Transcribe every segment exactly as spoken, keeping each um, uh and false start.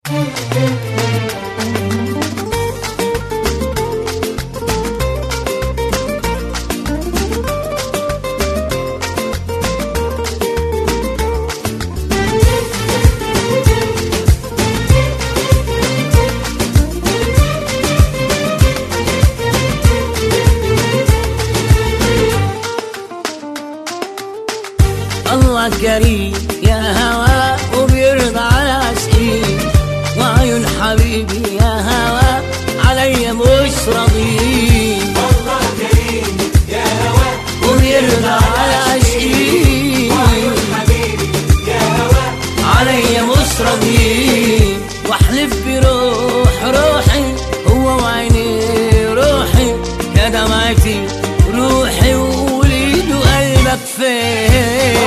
الله كريم يا هوا وبيرضى على عشقي، وعيون حبيبي يا هوا علي مش راضي. الله كريم يا هوا وبيرضى على عشقي، وعيون حبيبي يا هوا علي مش راضي. واحلف بروح روحي هو وعيني روحي، يا دمعتي روحي ووليد وقلبك فين.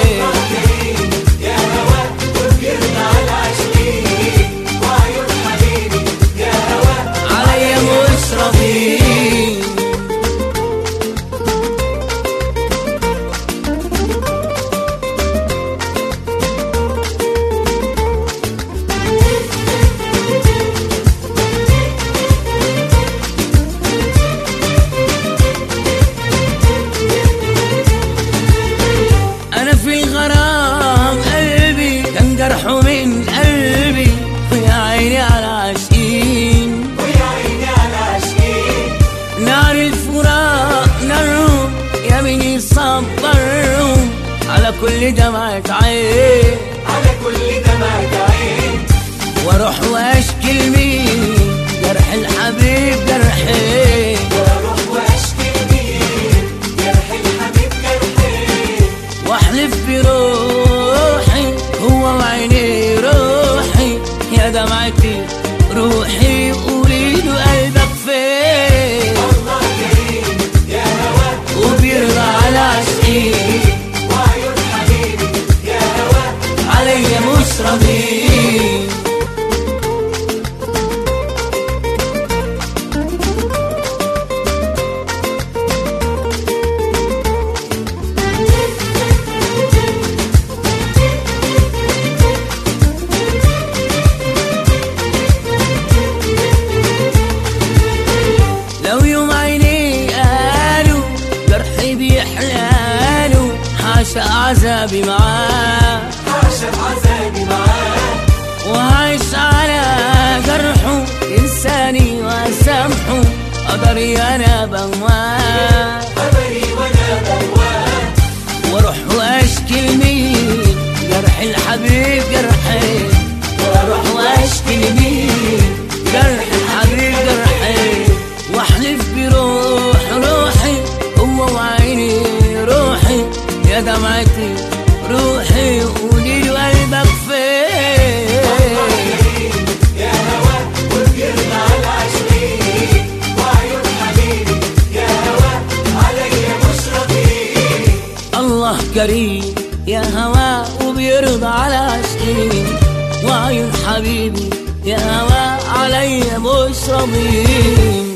في الغرام قلبي كان جرحه من قلبي، ويا عيني على عاشقين، ويا عيني على عاشقين. نار الفراق نارهم يا مين يصبرهم على كل دمعة عين، على كل دمعة عين. واروح واشكي لمين جرح الحبيب جرحي، واروح واشكي لمين جرح الحبيب جرحي. واحلف بروحي هو وعيني روحي، يا دمعتي روحي ووليد وقلبك فين. الله كريم يا هوا وبيرضى على عشقي، وعيون حبيبي يا هوا عليا مش راضي. لو يوم عيني قالوا جرحي بيحلالوا، حاشا عذابي معاه، حاشا عذابي معاه. وعايش على جرحه ينساني واسامحه، قدري انا بواه، قدري وانا بواه. واروح واشكي لمين جرح الحبيب جرحي، واروح واشكي لمين جرح الحبيب جرحي. واحلف بروح روحي هو وعيني روحي، يا دمعتي روحي وقولي قلبك فين. الله كريم يا هوا وبيرضى على عاشقين، وعيون حبيبي يا هوا عليا مش راضي. الله كريم يا هوا وبيرضى على عشقي، وعيون حبيبي يا هوا عليا مش راضي.